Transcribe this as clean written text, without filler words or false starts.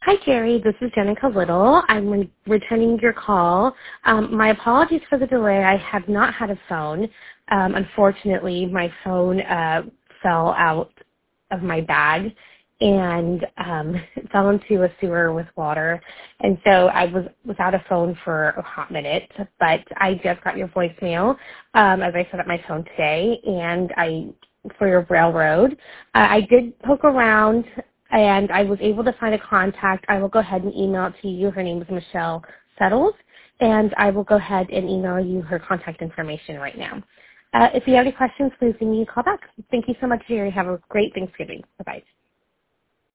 Hi, Jerry. This is Jenica Little. I'm returning your call. My apologies for the delay. I have not had a phone. Unfortunately, my phone fell out of my bag and fell into a sewer with water. And so I was without a phone for a hot minute, but I just got your voicemail as I set up my phone today, and for your railroad. I did poke around, and I was able to find a contact. I will go ahead and email it to you. Her name is Michelle Settles, and I will go ahead and email you her contact information right now. If you have any questions, please give me a call back. Thank you so much, Jerry. Have a great Thanksgiving. Bye-bye.